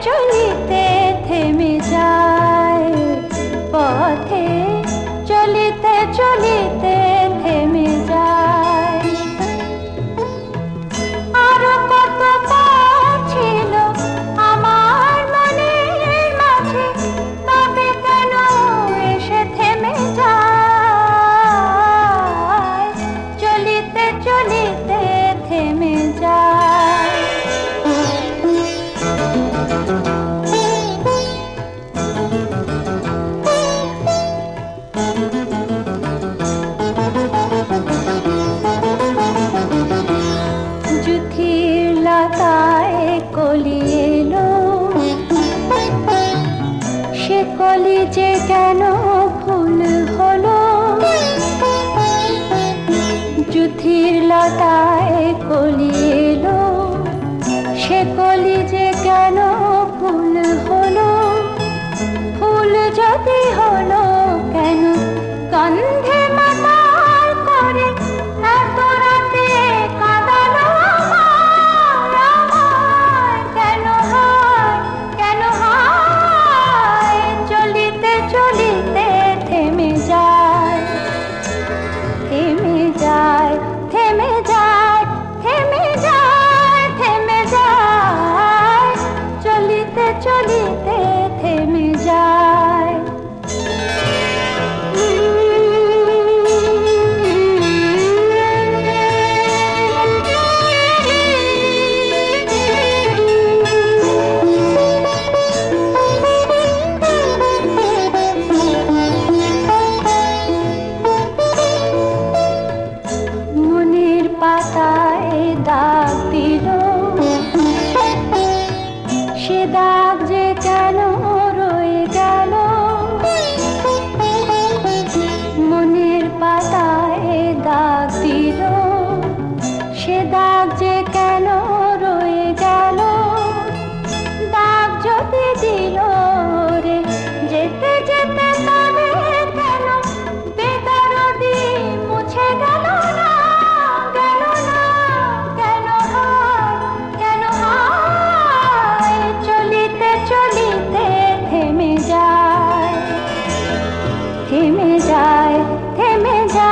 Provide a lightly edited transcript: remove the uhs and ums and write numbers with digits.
চলিতে থেমে যায়, পথে চলিতে চলিতে থেমে যায়। আরো কত পথ ছিল আমার মনের মাঝে, তবে কেন এসে থেমে যায়, চলিতে চলিতে থেমে যায়। যুথির লতায় কলি এলো, সে কলি যে কেন ফুল হলো। যুথির লতায় কলি এলো, সে কলি যে কেন ফুল হলো। ফুল যদি হলো কেন গন্ধে মাতাল করে, এত রাতে কাঁদালো আমায়। কেন হয়, কেন হয়, চলিতে চলিতে থেমে যায়, থেমে যায়, থেমে যায়, থেমে যায়, থেমে যায়, চলিতে চলিতে থেমে যায়। মনের পাতায় দাগ দিল, সে দাগ যে কেন রয়ে গেল। মনের পাতায় দাগ দিল, সে দাগ যে কেন রয়ে গেল। দাগ যদি দিল রে যেতে যেতে, তবে কেন বেদরদি মুছে গেল না, গেল না, কেন হয়, কেন হয়, চলিতে চলিতে থেমে যায়, থেমে যায়, থেমে যায়।